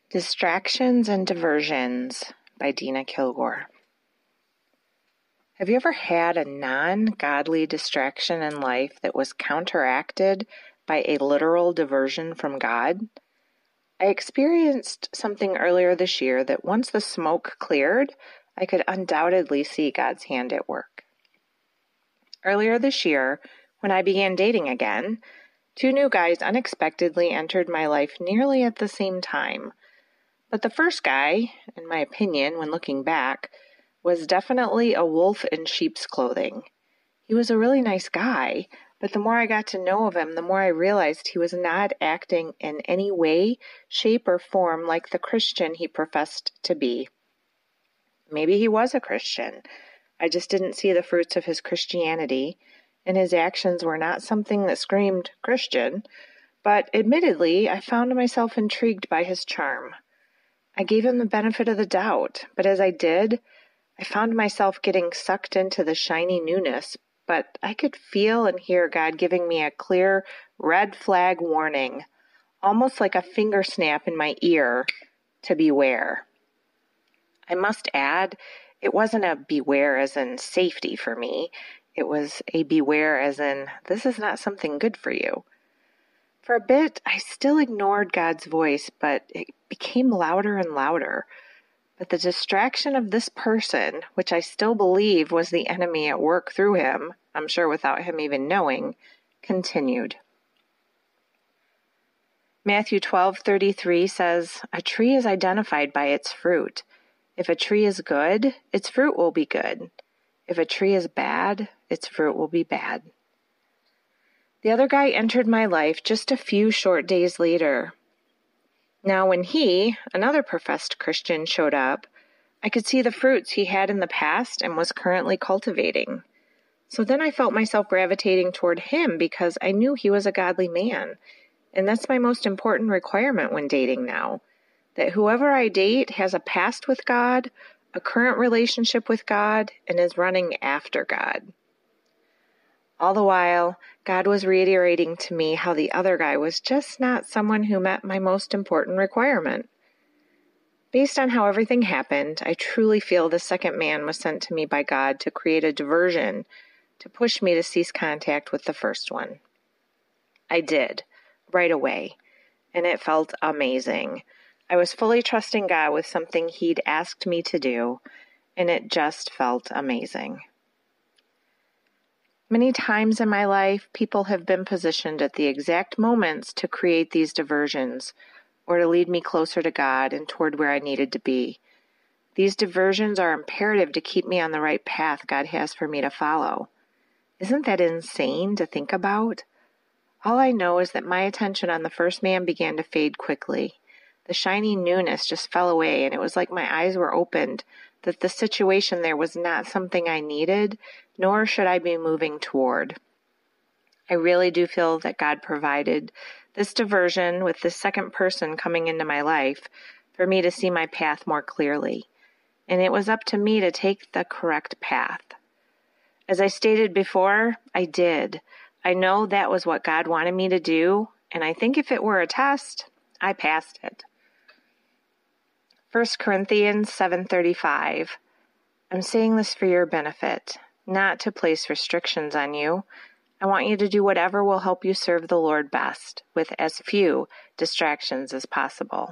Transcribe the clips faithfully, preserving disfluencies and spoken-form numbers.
Distractions and Diversions by Dina Kilgore. Have you ever had a non-godly distraction in life that was counteracted by a literal diversion from God? I experienced something earlier this year that once the smoke cleared, I could undoubtedly see God's hand at work. Earlier this year, when I began dating again, two new guys unexpectedly entered my life nearly at the same time. But the first guy, in my opinion, when looking back, was definitely a wolf in sheep's clothing. He was a really nice guy, but the more I got to know of him, the more I realized he was not acting in any way, shape, or form like the Christian he professed to be. Maybe he was a Christian. I just didn't see the fruits of his Christianity, and his actions were not something that screamed Christian, but admittedly, I found myself intrigued by his charm. I gave him the benefit of the doubt, but as I did, I found myself getting sucked into the shiny newness, but I could feel and hear God giving me a clear red flag warning, almost like a finger snap in my ear, to beware. I must add, it wasn't a beware as in safety for me. It was a beware as in, this is not something good for you. For a bit, I still ignored God's voice, but it became louder and louder. But the distraction of this person, which I still believe was the enemy at work through him, I'm sure without him even knowing, continued. Matthew twelve thirty-three says, "A tree is identified by its fruit. If a tree is good, its fruit will be good. If a tree is bad, its fruit will be bad." The other guy entered my life just a few short days later. Now, when he, another professed Christian, showed up, I could see the fruits he had in the past and was currently cultivating. So then I felt myself gravitating toward him because I knew he was a godly man. And that's my most important requirement when dating now, that whoever I date has a past with God, a current relationship with God, and is running after God. All the while, God was reiterating to me how the other guy was just not someone who met my most important requirement. Based on how everything happened, I truly feel the second man was sent to me by God to create a diversion, to push me to cease contact with the first one. I did, right away, and it felt amazing. I was fully trusting God with something He'd asked me to do, and it just felt amazing. Many times in my life, people have been positioned at the exact moments to create these diversions or to lead me closer to God and toward where I needed to be. These diversions are imperative to keep me on the right path God has for me to follow. Isn't that insane to think about? All I know is that my attention on the first man began to fade quickly. The shiny newness just fell away, and it was like my eyes were opened, that the situation there was not something I needed, nor should I be moving toward. I really do feel that God provided this diversion with this second person coming into my life for me to see my path more clearly, and it was up to me to take the correct path. As I stated before, I did. I know that was what God wanted me to do, and I think if it were a test, I passed it. First Corinthians seven thirty-five. I'm saying this for your benefit, not to place restrictions on you. I want you to do whatever will help you serve the Lord best, with as few distractions as possible.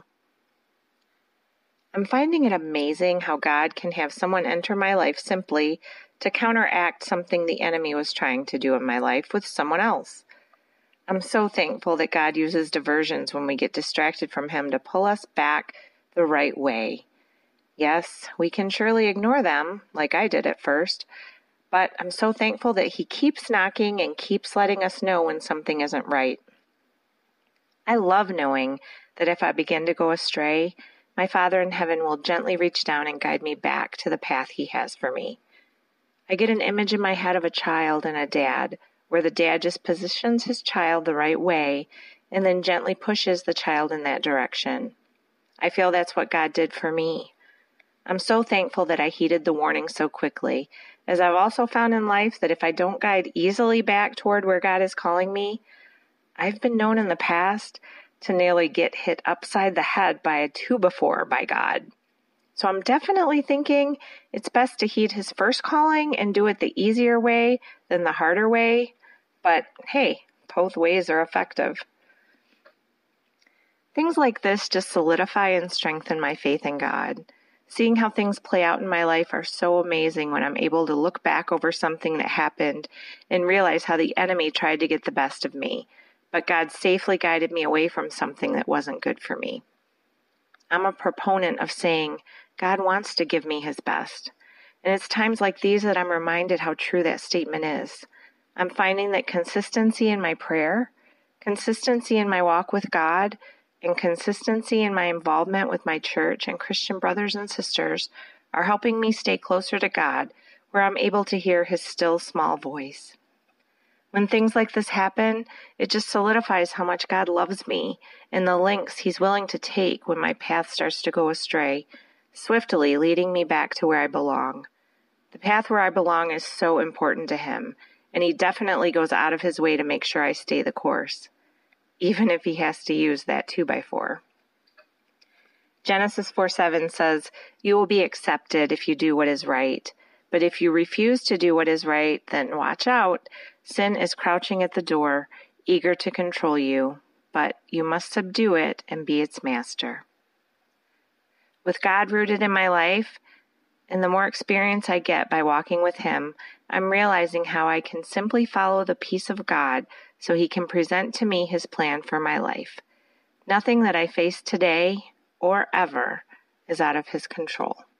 I'm finding it amazing how God can have someone enter my life simply to counteract something the enemy was trying to do in my life with someone else. I'm so thankful that God uses diversions when we get distracted from Him to pull us back the right way. Yes, we can surely ignore them, like I did at first, but I'm so thankful that He keeps knocking and keeps letting us know when something isn't right. I love knowing that if I begin to go astray, my Father in heaven will gently reach down and guide me back to the path He has for me. I get an image in my head of a child and a dad, where the dad just positions his child the right way and then gently pushes the child in that direction. I feel that's what God did for me. I'm so thankful that I heeded the warning so quickly, as I've also found in life that if I don't guide easily back toward where God is calling me, I've been known in the past to nearly get hit upside the head by a two before by God. So I'm definitely thinking it's best to heed his first calling and do it the easier way than the harder way. But hey, both ways are effective. Things like this just solidify and strengthen my faith in God. Seeing how things play out in my life are so amazing when I'm able to look back over something that happened and realize how the enemy tried to get the best of me, but God safely guided me away from something that wasn't good for me. I'm a proponent of saying God wants to give me his best. And it's times like these that I'm reminded how true that statement is. I'm finding that consistency in my prayer, consistency in my walk with God, and consistency in my involvement with my church and Christian brothers and sisters are helping me stay closer to God, where I'm able to hear his still small voice. When things like this happen, it just solidifies how much God loves me and the lengths he's willing to take when my path starts to go astray, swiftly leading me back to where I belong. The path where I belong is so important to him, and he definitely goes out of his way to make sure I stay the course, even if he has to use that two by four. Genesis four seven says, "You will be accepted if you do what is right. But if you refuse to do what is right, then watch out. Sin is crouching at the door, eager to control you, but you must subdue it and be its master." With God rooted in my life, and the more experience I get by walking with him, I'm realizing how I can simply follow the peace of God so he can present to me his plan for my life. Nothing that I face today or ever is out of his control.